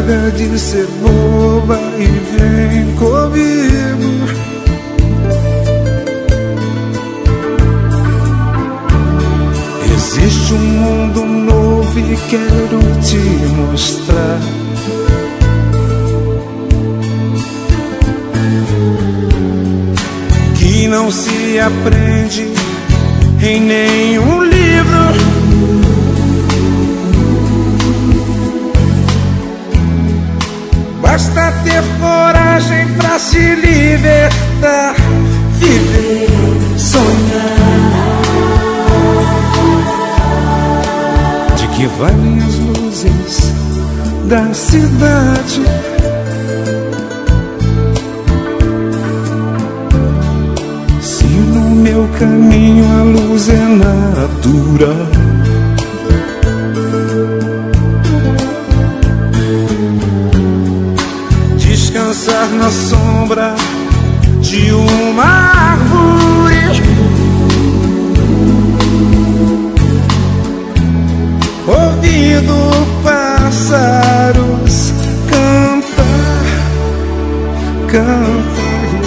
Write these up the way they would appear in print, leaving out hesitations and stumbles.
Larga de ser boba e vem comigo. Existe um mundo novo e quero te mostrar. Que não se aprende em nenhum livro. Basta ter coragem pra se libertar. Viver, sonhar. De que valem as luzes da cidade? Se no meu caminho a luz é natural. Descansar na sombra de uma árvore, ouvindo pássaros cantar, cantar.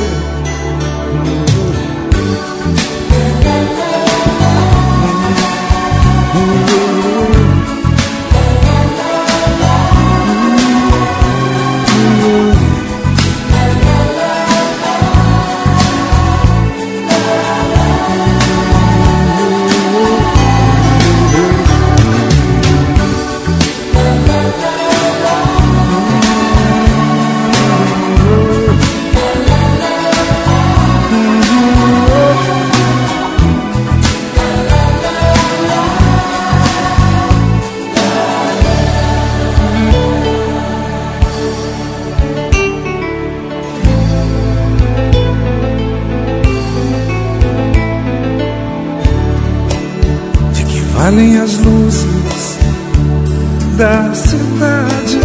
Valem as luzes da cidade.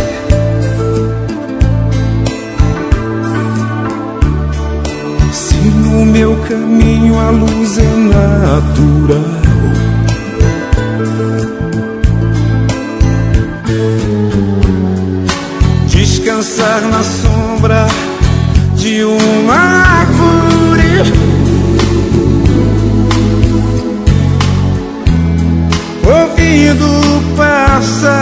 Se no meu caminho a luz é natural. Descansar na sombra de uma árvore, ouvindo pássaros